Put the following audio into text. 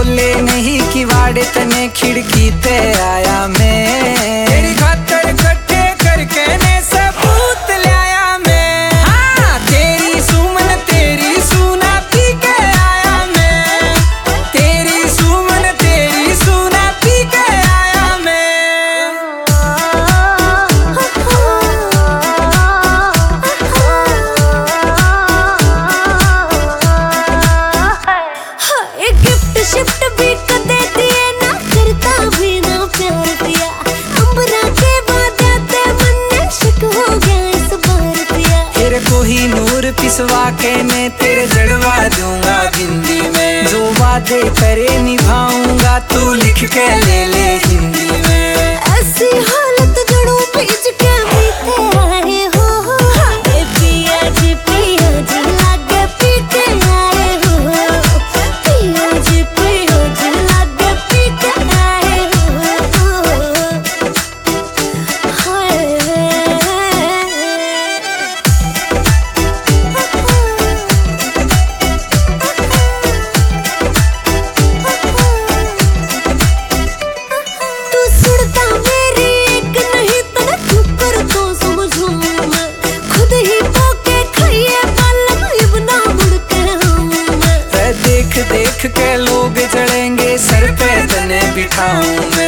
खोले नहीं किवाड़े तने खिड़की ते आया मैं, तेरी खातर इकट्ठे करके ने सबूत ले आया मैं। हाँ तेरी सुमन तेरी सूना पी के आया मैं, तेरी सुमन तेरी सूना पी के आया मैं। गिफ्ट शिफ्ट भी कदे दिए ना, करता भी ना प्यार पिया। अंबरा के वादे ते मन शक हो गया इस बार पिया। तेरे को ही नूर पिसवा के मैं तेरे जड़वा दूंगा जिंदगी में, जो वादे करे निभाऊंगा तू लिख के ले ले हिंदी में। ऐसी हालत जड़ों बीच के बीते आए हो, पिया जी लागे पी के आए हो, पिया जी लागे पी के आए हो। तू सुनता मेरी एक नहीं तना तू कर तो समझूं मैं, खुद ही पोके खाइए बालम इबना मुड़ के हूँ मैं। देख देख के लोग जड़ेंगे सर पे तने बिठाऊं